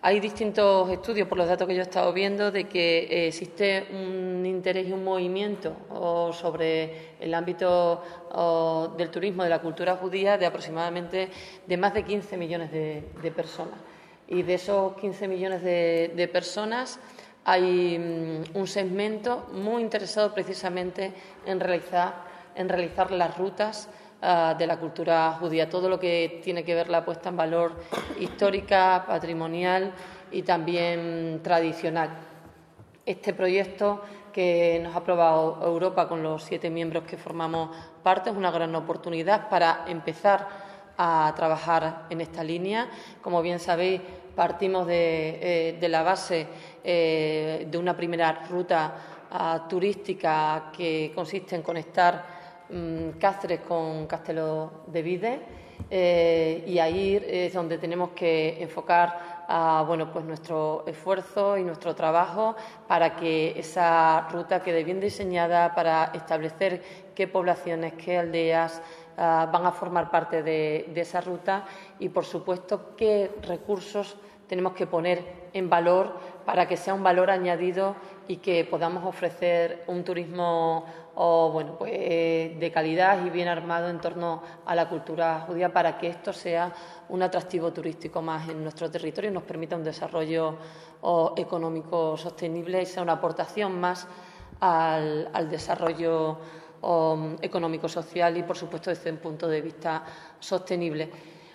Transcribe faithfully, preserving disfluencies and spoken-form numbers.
Hay distintos estudios, por los datos que yo he estado viendo, de que eh, existe un interés y un movimiento oh, sobre el ámbito oh, del turismo, de la cultura judía, de aproximadamente de más de quince millones de, de personas. Y de esos quince millones de, de personas hay um, un segmento muy interesado precisamente en realizar, en realizar las rutas uh, de la cultura judía, todo lo que tiene que ver la puesta en valor histórica, patrimonial y también tradicional. Este proyecto que nos ha aprobado Europa con los siete miembros que formamos parte es una gran oportunidad para empezar a trabajar en esta línea. Como bien sabéis, partimos de, eh, de la base eh, de una primera ruta uh, turística que consiste en conectar um, Cáceres con Castelo de Vide eh, y ahí es donde tenemos que enfocar a, bueno, pues nuestro esfuerzo y nuestro trabajo para que esa ruta quede bien diseñada, para establecer qué poblaciones, qué aldeas Uh, van a formar parte de, de esa ruta y, por supuesto, qué recursos tenemos que poner en valor para que sea un valor añadido y que podamos ofrecer un turismo oh, bueno, pues, de calidad y bien armado en torno a la cultura judía, para que esto sea un atractivo turístico más en nuestro territorio y nos permita un desarrollo oh, económico sostenible y sea una aportación más al, al desarrollo económico-social y, por supuesto, desde un punto de vista sostenible.